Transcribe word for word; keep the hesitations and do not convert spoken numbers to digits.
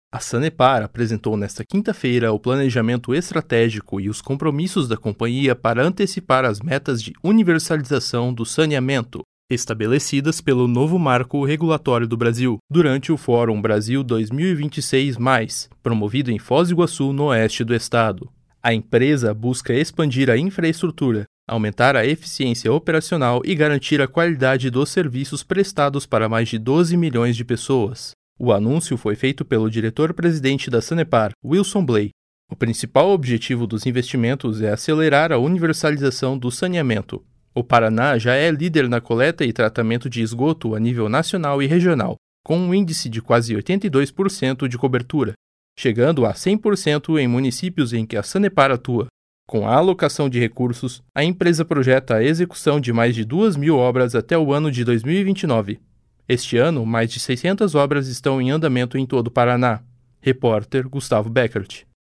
A Sanepar apresentou nesta quinta-feira o planejamento estratégico e os compromissos da companhia para antecipar as metas de universalização do saneamento, estabelecidas pelo novo marco regulatório do Brasil, durante o Fórum Brasil dois mil e vinte e seis mais, promovido em Foz do Iguaçu, no oeste do estado. A empresa busca expandir a infraestrutura, aumentar a eficiência operacional e garantir a qualidade dos serviços prestados para mais de doze milhões de pessoas. O anúncio foi feito pelo diretor-presidente da Sanepar, Wilson Blay. O principal objetivo dos investimentos é acelerar a universalização do saneamento. O Paraná já é líder na coleta e tratamento de esgoto a nível nacional e regional, com um índice de quase oitenta e dois por cento de cobertura, chegando a cem por cento em municípios em que a Sanepar atua. Com a alocação de recursos, a empresa projeta a execução de mais de duas mil obras até o ano de dois mil e vinte e nove. Este ano, mais de seiscentas obras estão em andamento em todo o Paraná. Repórter Gustavo Beckert.